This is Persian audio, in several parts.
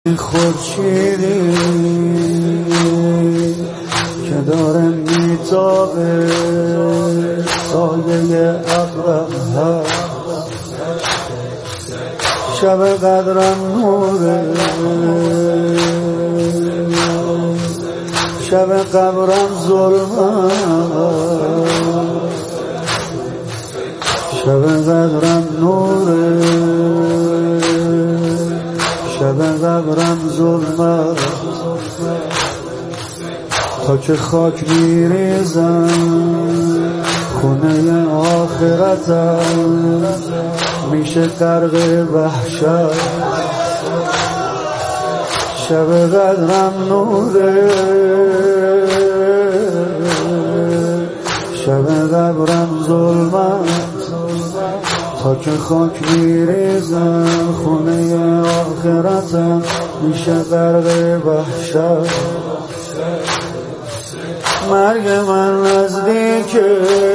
خورشیدی که داره میتابه سایه ابرم هست، شب قدرم نوره، شب قبرم ظلمه، شب قدرم نوره، شب قبرم ظلمه. تا که خاک میریزم خونه آخرتم، میشه غرق وحشت. شب قدرم نوره، شب قبرم ظلمه. تا که خاک میریزم خونه آخرتم، میشه غرق وحشت. مرگ من نزدیکه،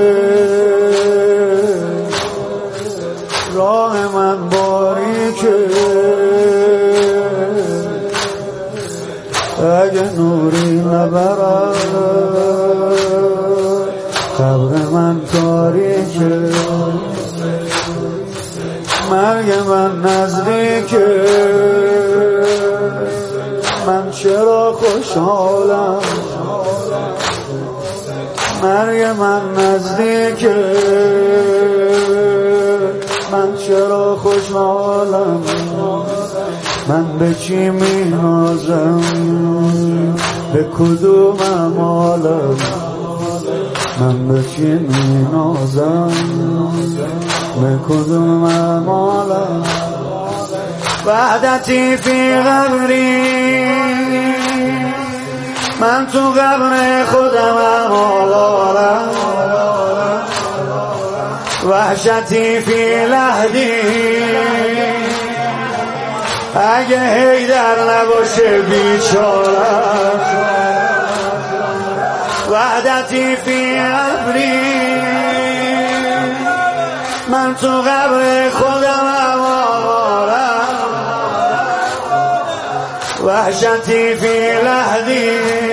راه من باریکه، اگه نوری نبرد قبر من تاریکه. مرگ من نزدیکه، من چرا خوشحالم. مرگ من نزدیکه، من چرا خوشحالم. من به چی می نازم، به کدوم امالم. من به چی می نازم، به کدوم امالم. وحدتی فی قبری، من تو قبر خودم امالارم. وحشتی فی لحدی، اگه حیدر نباشه بیچارم. وحدتی فی قبری، من تو قبر خودم امالارم. وحشتی فی لحدی،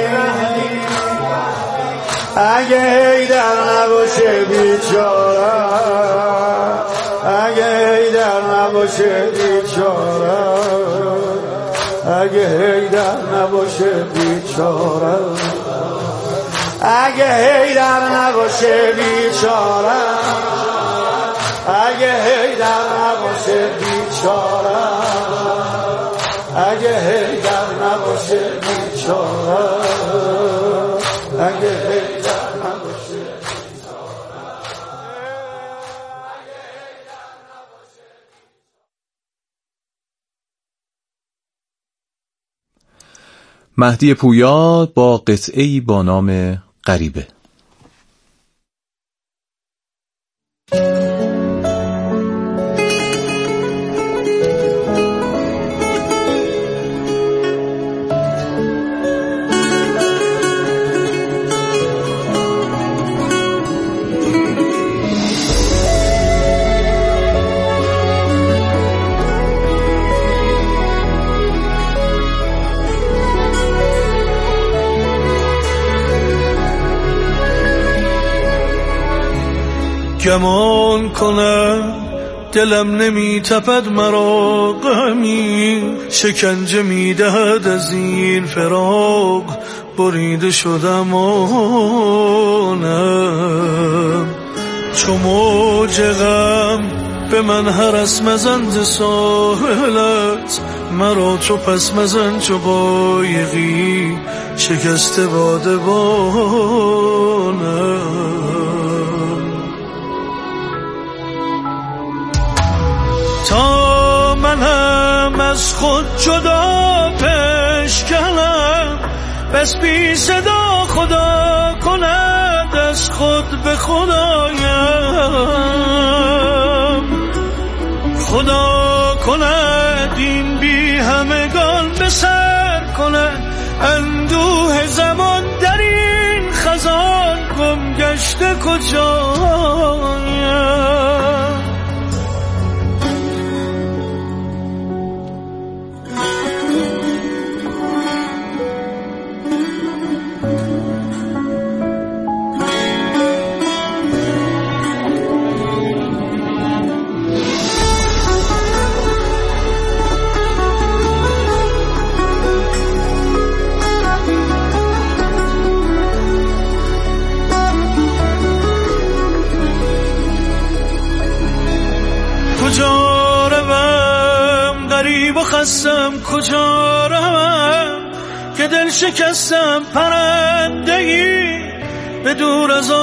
اگه حیدر نباشه بیچارم. اگه حیدر نباشه بیچارم. اگه حیدر نباشه بیچارم. اگه حیدر نباشه بیچارم. اگه حیدر نباشه بیچارم. اگه حیدر نباشه بیچارم. اگه حیدر نباشه مهدی پویا با قطعه‌ای با نام غریبه. گمان کنم دلم نمی تپد مرا غمی، شکنجه می دهد از این فراق، بریده شدم آنم. چو موج غم به من هرس مزن ز ساحلت، مرا تو پس مزن چو قایقی شکسته بادبانم. تا منم از خود جدا بشکنم، بس بی صدا خدا کند از خود به خدایم. خدا کند این بی همگان به سر کند، اندوه زمان در این خزان گم گشته کجایم. هستم کجا روم که دل شکستم پرندگی به دور از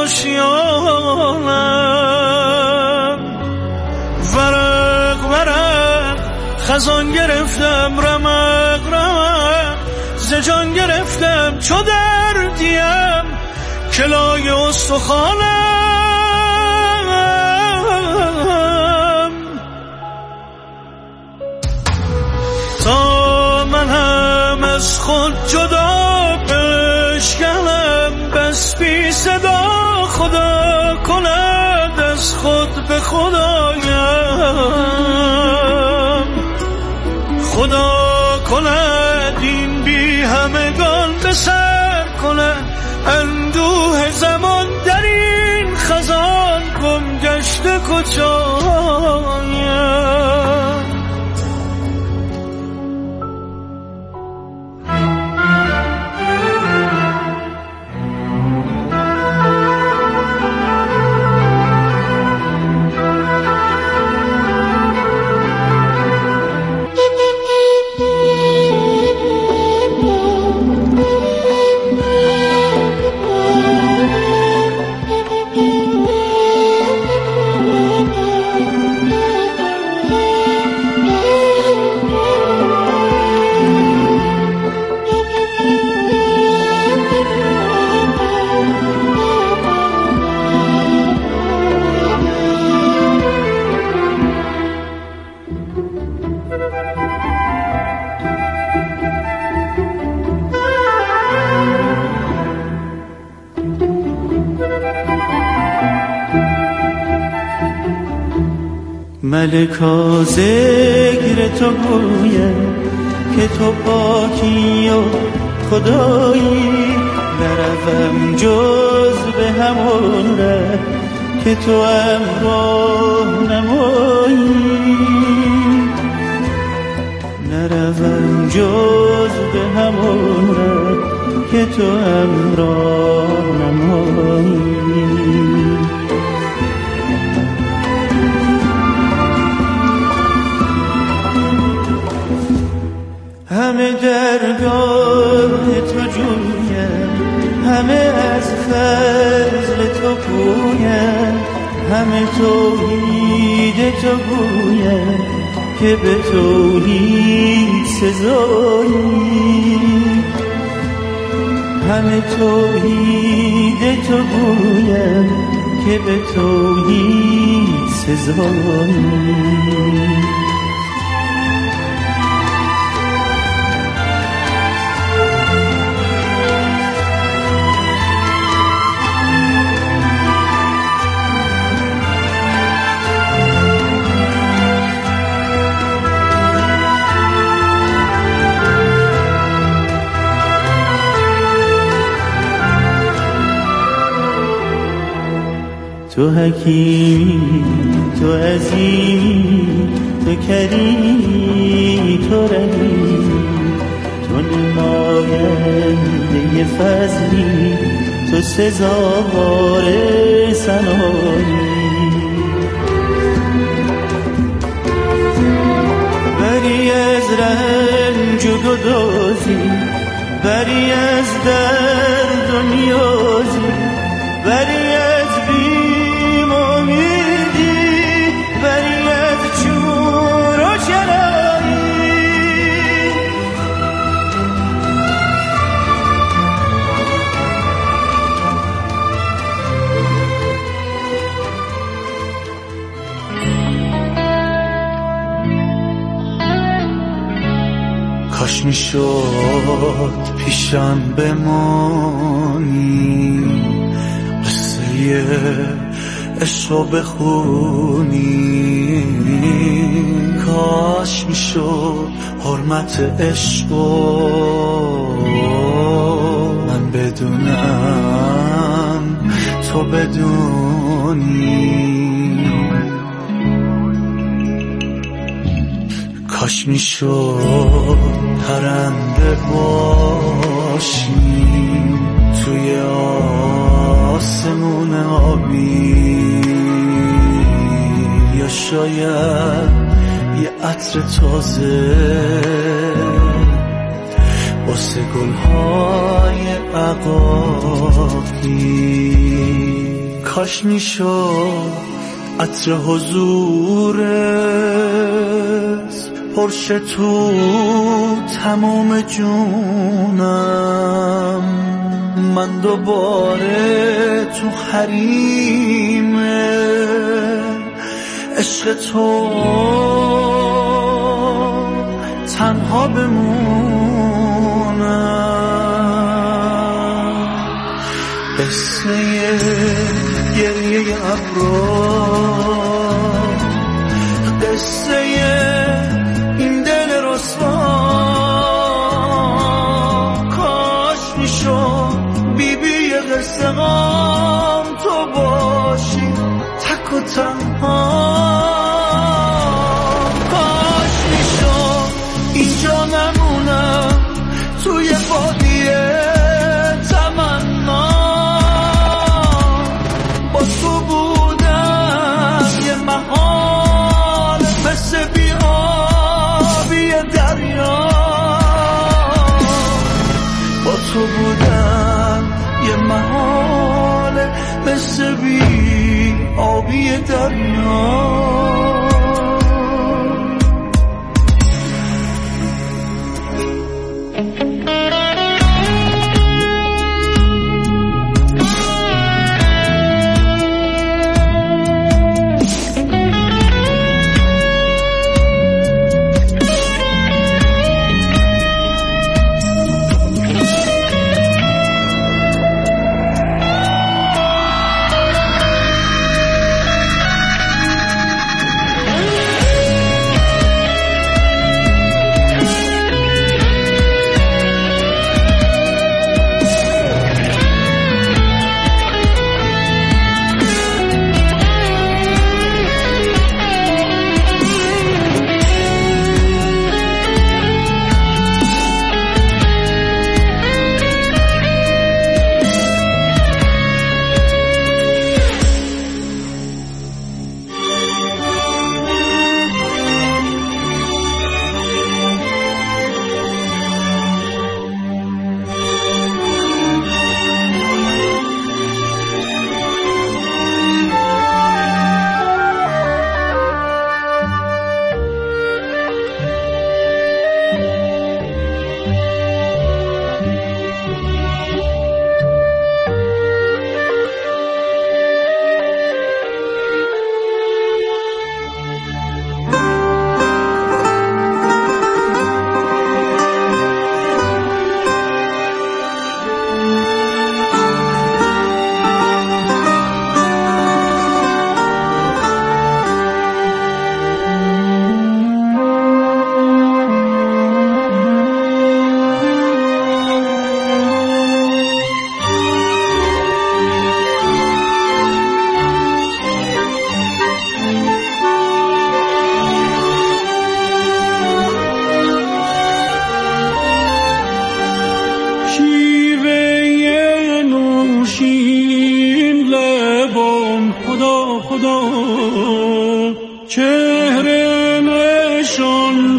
آشیانم. ورق ورق خزان گرفتم، رمق رمق ز جان گرفتم، چو دردیم کلای استخوانم. تا من هم از خود جدا بشکنم، بس بی صدا خدا کند از خود به خدایم. خدا کند این بی همگان به سر کند، اندوه زمان در این خزان گم گشته کجایم. ملکا ذکر تو گوید که تو پاکی و خدایی، نروم جز به همون ره که تو امراه نمایی. نروم جز به همون ره که تو امراه نمایی. همه درگاه تو جویم، همه از فضل تو پویم، همه توحید تو گویم که به توحید سزایی. همه توحید تو گویم که به توحید سزایی. تو حکیمی، تو عظیمی، تو کریمی، تو رحیمی، تو نماینده فضلی، تو سزاوار ثنایی. بری از رنج و گدازی، بری از درد و نیازی، بری از کاش میشد پیشم بمانی، قصه عشقو بخونی. کاش میشد حرمت عشقو من بدونم، تو بدونی. کاش میشد پرنده باشیم توی آسمون آبی، یا شاید یه عطر تازه گلهای عقاقی کاش میشد عطر حضورت پرشه تو تمام جونم، من دوباره تو حریم عشق تو تنها بمونم. قصه گریه ابرار، قصه این دل رسوا، کاش میشد بیبی قصه غم تو باشی تک و تنها. کاش میشد اینجا نمونم توی وادیه تمنا، با تو بودم یه محال مثل بی آبی دریا، با تو بودم یه محال مثل بی آبی دریا. چهره نشان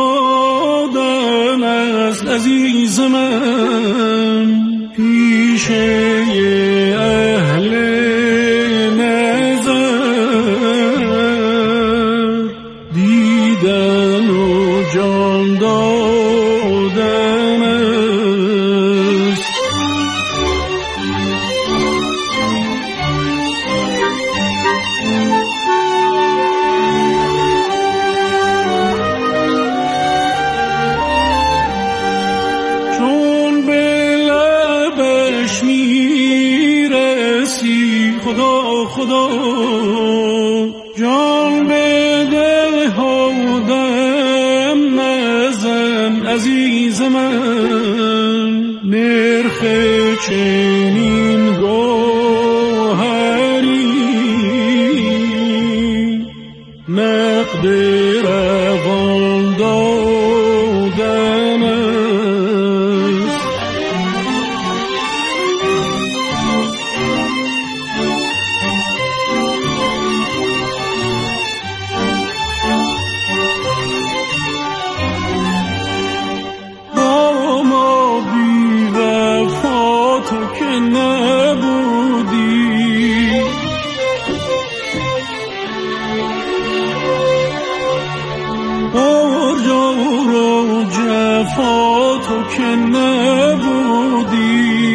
دادن از عزیز من پیشه اهل نظر، دیدن و جان دادن است. چون به لبش میرسی خدا خدا، جان بده هودم نزن عزیز من، نرخ چنین گوهری نقد روان دادن است. با ما تو که نبودی.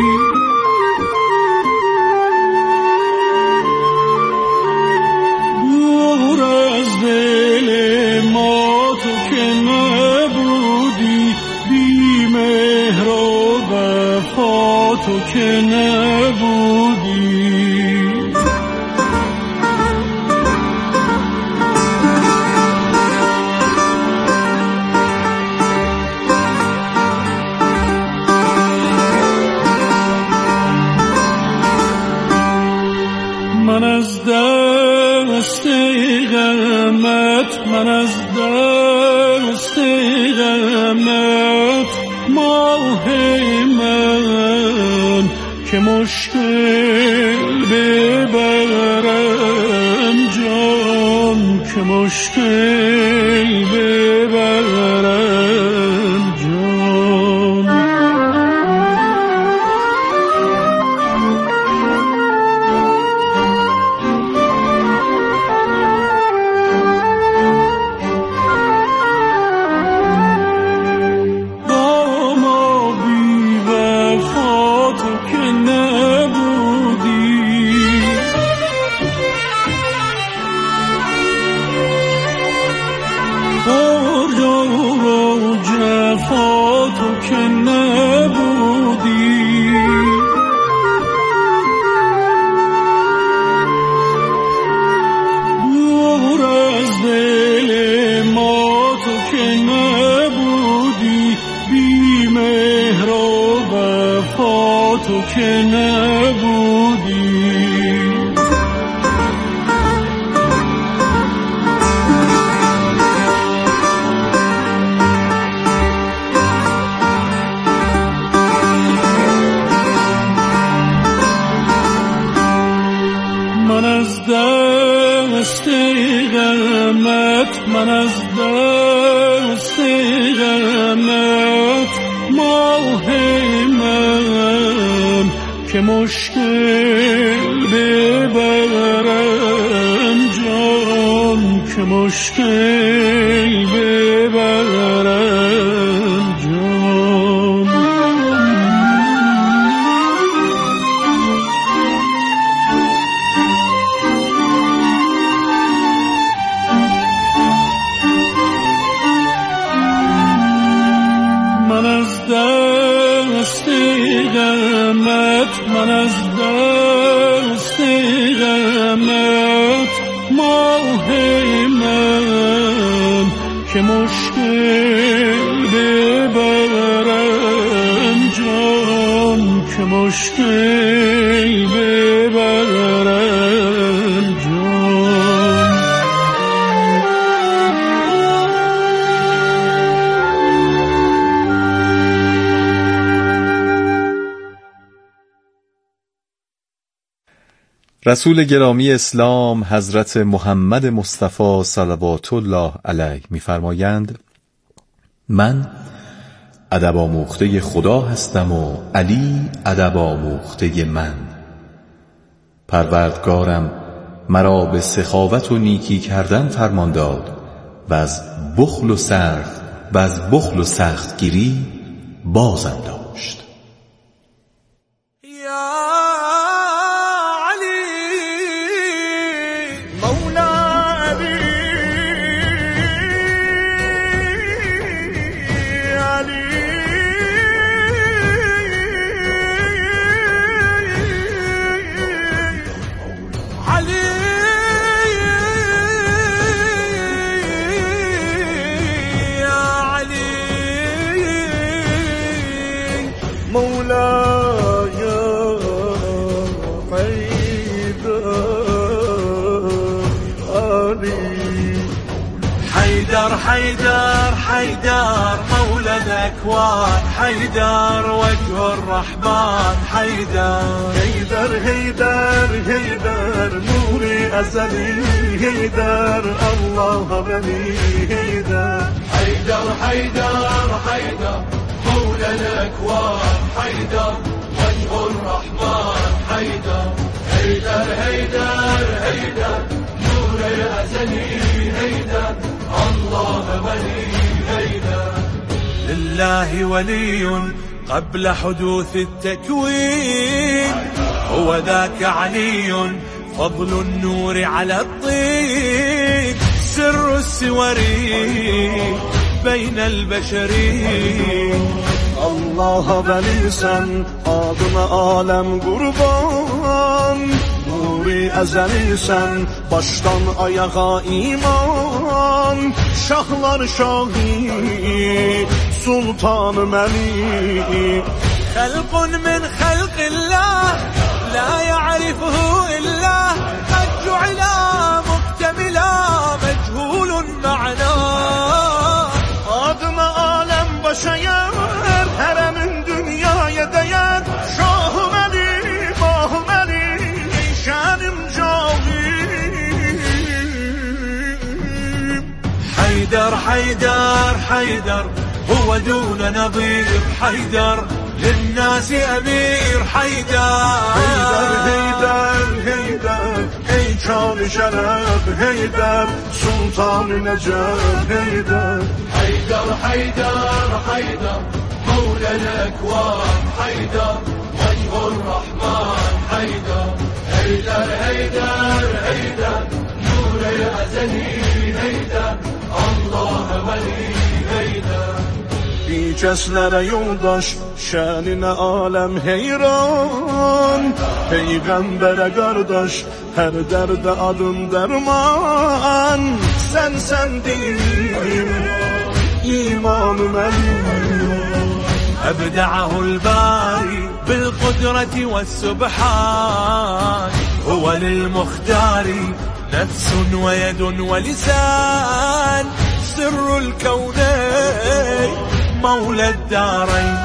دور از دل ما تو که نبودی، بی مهر و وفا تو که نبودی. من از دست غمت، من از دست غمت ماه من که مشکل ببرم جان، که مشکل ببرم جان. تو که نبودی. من از دست غمت، من از دست غمت ماه من که مشکل ببرم جان، که مشکل ببرم جان. من از دست غمت، من از دست غمت ماه من که مشکل ببرم جان، که مشکل ببرم جان. رسول گرامی اسلام حضرت محمد مصطفی صلوات الله علیه می‌فرمایند: من ادب آموخته خدا هستم و علی ادب آموخته من. پروردگارم مرا به سخاوت و نیکی کردن فرمان داد و از بخل و سختگیری بازم داشت. حيدر حيدر مولى الأكوان، حيدر وجه الرحمن، حيدر نوري أزلي، حيدر الله بني، حيدر مولى الأكوان، حيدر وجه الرحمن، حيدر نوري أزلي، حيدر الله بني، حيدر. لله ولي قبل حدوث التكوين، هو ذاك علي فضل النور على الطين، سر السور بين البشرين. Allah velisən, adına aləm qurban, nuri əzəlisən, başdan ayağa iman, şahlar şahi, sultanı məli. خلق من خلق الله لا يعرفه إلا قد جعل مكتملا مجهول معناه. Adına aləm başa yer, hərəmin dünyaya dəyər, şahım əli, bahım əli, şənim cahim. حيدر حيدر حيدر هو دون نظير، حيدر للناس أمير، حيدر Heydər, Heydər, ey kâr-ı şərəf, Heydər, sultan-ı nəcəf, Heydər. حيدر حيدر حيدر مولى الأكوان، حيدر وجه الرحمن، حيدر حيدر حيدر حيدر نور الأزلي، حيدر الله ولي، حيدر. Bir kəslərə yoldaş, şəninə aləm heyran, Peyğəmbərə qardaş, hər dərdə adın dərman. Sən dilim, imanım əlim. أبدعه الباري بالقدرة والسبحان، هو للمختار نفس ويد ولسان، سر الكونين مولى الدارين.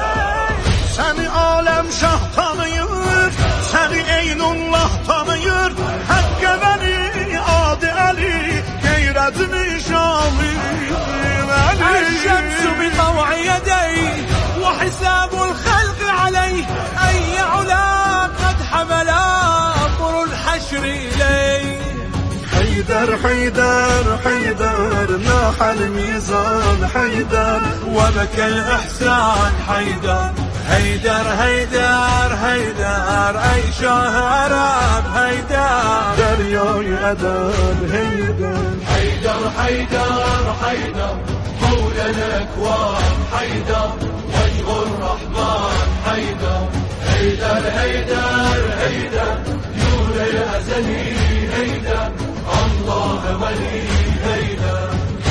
Səni aləm şah tanıyır, səni Eynullah tanıyır, Həqqə vəli, adı Əli, qeyrətini şamil Əli. الشمس بطوع يديه وحساب الخلق عليه، أي علا قد حمل أمر الحشر إليه. حيدر حيدر حيدر ناح الميزان، حيدر وبكى الإحسان، حيدر حيدر حيدر حيدر أي شهر حيدر دریای ادب، حیدر حيدر حيدر حيدر مولى الأكوان، حيدر وجه الرحمن، حيدر حيدر حيدر حيدر نور الأزلي، حيدر الله ولي، حيدر.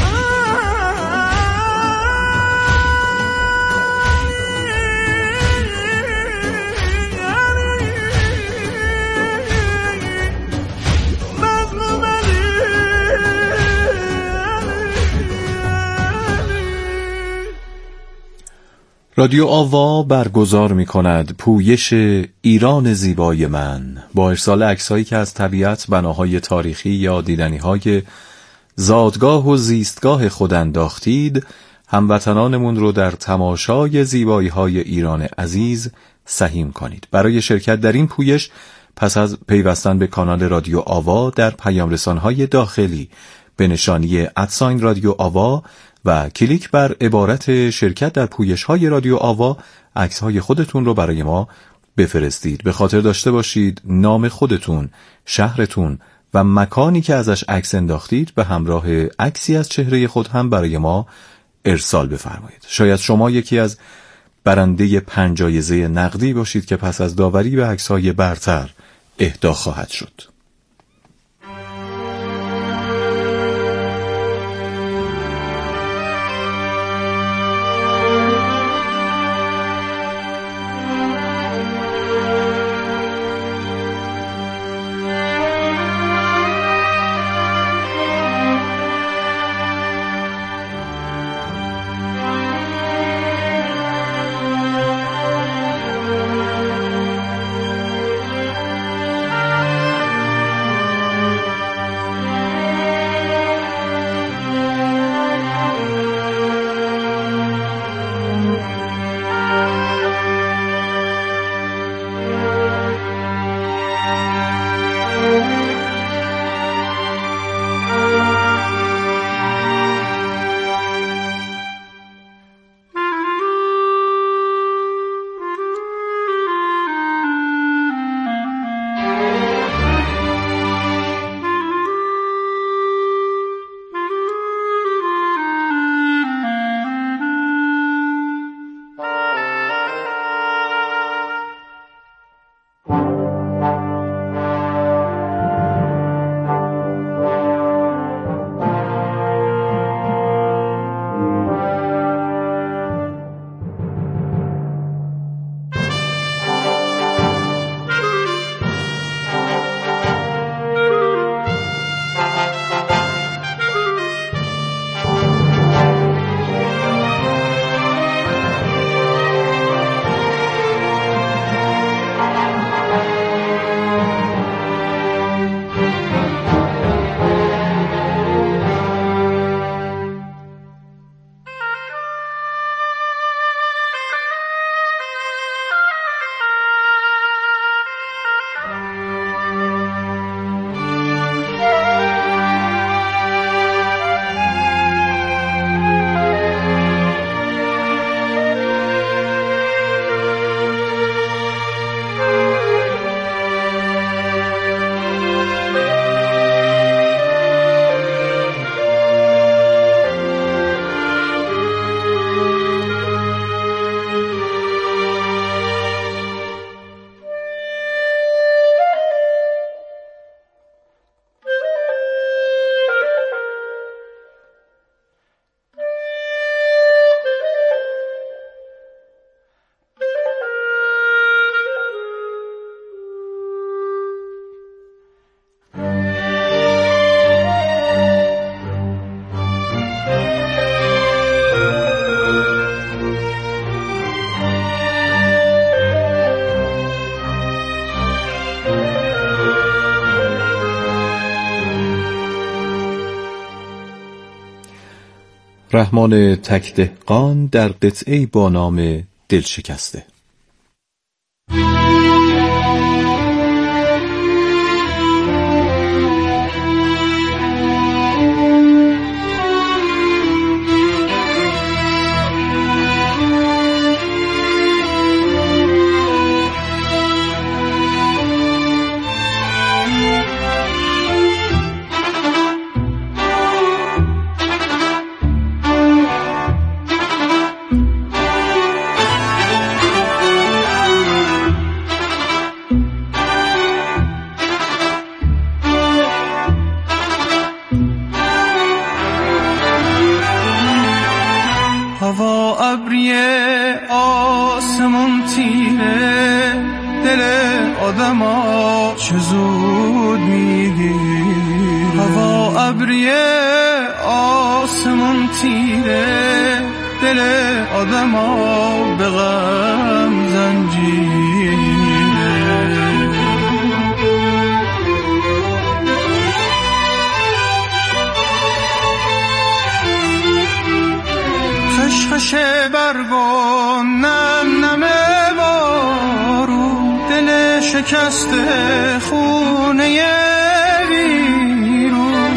رادیو آوا برگزار می کند پویش ایران زیبای من با ارسال عکسایی که از طبیعت، بناهای تاریخی یا دیدنی‌های زادگاه و زیستگاه خود انداختید، هموطنانمون رو در تماشای زیبایی‌های ایران عزیز سهیم کنید. برای شرکت در این پویش پس از پیوستن به کانال رادیو آوا در پیام‌رسان‌های داخلی به نشانی @رادیو آوا و کلیک بر عبارت شرکت در پویش‌های رادیو آوا، عکس‌های خودتون رو برای ما بفرستید. به خاطر داشته باشید نام خودتون، شهرتون و مکانی که ازش عکس انداختید به همراه عکسی از چهره خود هم برای ما ارسال بفرمایید. شاید شما یکی از برنده 5 جایزه نقدی باشید که پس از داوری به عکس‌های برتر اهدا خواهد شد. رحمان تکدهقان در قطعه‌ای با نام دلشکسته. هوا ابریه آسمون تیره دل آدما چه زود میگیره. هوا ابریه آسمون تیره دل آدما به غم زنجیره. خشخش برگو نم نم بارو دل شکسته خونه بیرون.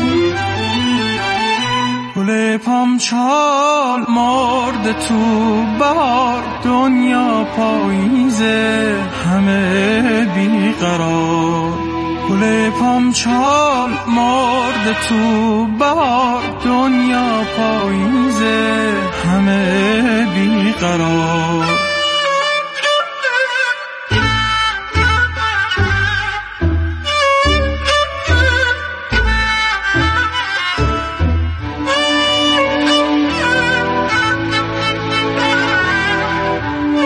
گل پامچال مرده تو بهار دنیا پاییزه همه بیقرار. گل پامچال مرده تو بهار دنیا پاییزه همه بیقرار.